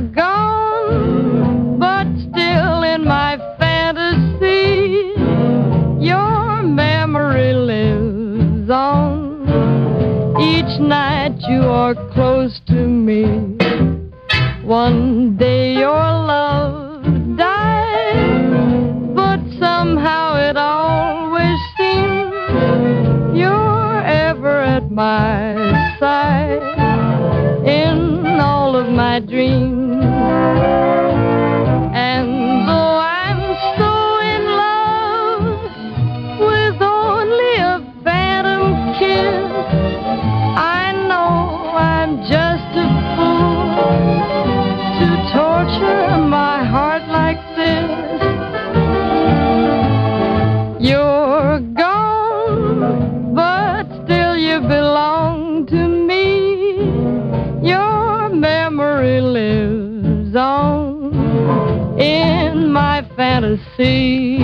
gone, but still in my fantasy, your memory lives on. Each night you are close to me. One day your love died, but somehow it always seems you're ever at my side in all of my dreams. And though I'm so in love with only a phantom kiss, I know I'm just a fool to torture my heart like this. You're gone, but still you belong to me. Your memory lives on in my fantasy.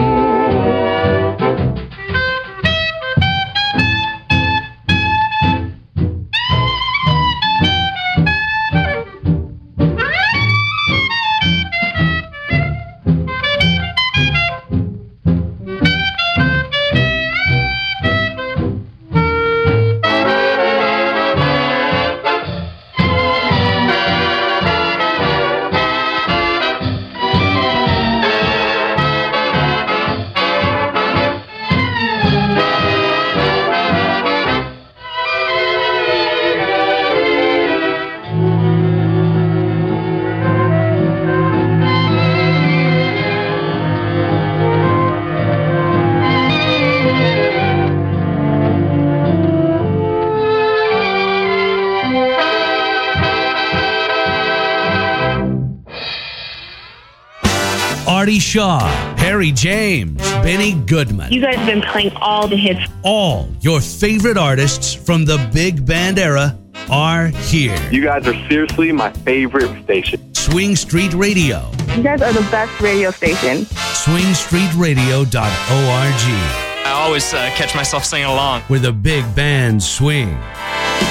Artie Shaw, Harry James, Benny Goodman. You guys have been playing all the hits. All your favorite artists from the big band era are here. You guys are seriously my favorite station. Swing Street Radio. You guys are the best radio station. SwingStreetRadio.org. I always catch myself singing along. Where the big band swing.